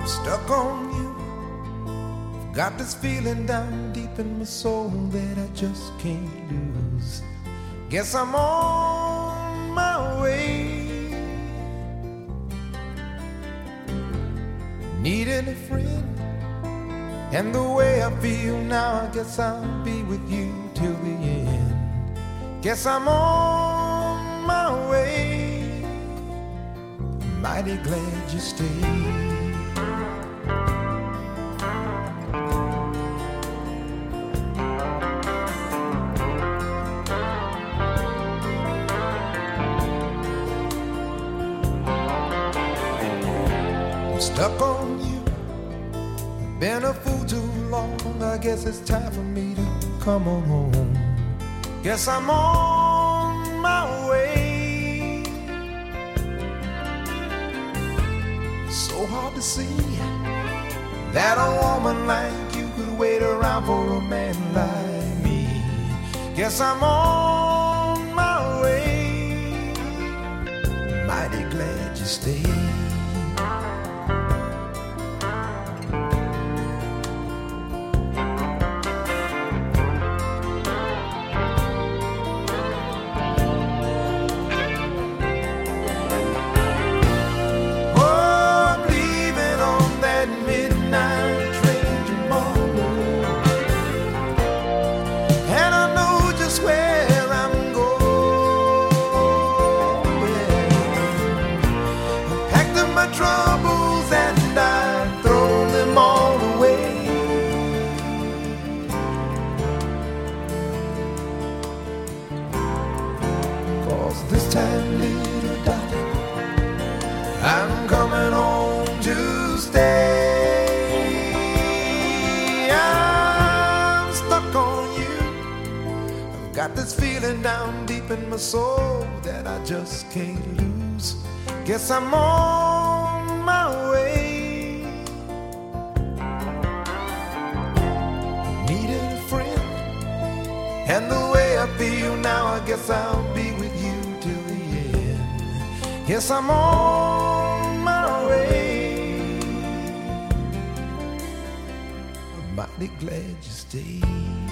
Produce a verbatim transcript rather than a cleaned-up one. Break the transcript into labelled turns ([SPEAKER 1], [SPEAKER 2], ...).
[SPEAKER 1] Stuck on you. Got this feeling down deep in my soul that I just can't lose. Guess I'm on my way. Needing a friend, and the way I feel now, I guess I'll be with you till the end. Guess I'm on my way. Mighty glad you stayed. Stuck on you, been a fool too long. I guess it's time for me to come on home. Guess I'm on my way. So hard to see that a woman like you could wait around for a man like me. Guess I'm on my way. Mighty glad you stayed. Troubles and I throw them all away. Cause this time, little darling, I'm coming home to stay. I'm stuck on you. I've got this feeling down deep in my soul that I just can't lose. Guess I'm on my way. Needed a friend, and the way I feel now, I guess I'll be with you till the end. Guess I'm on my way. I'm mighty glad you stayed.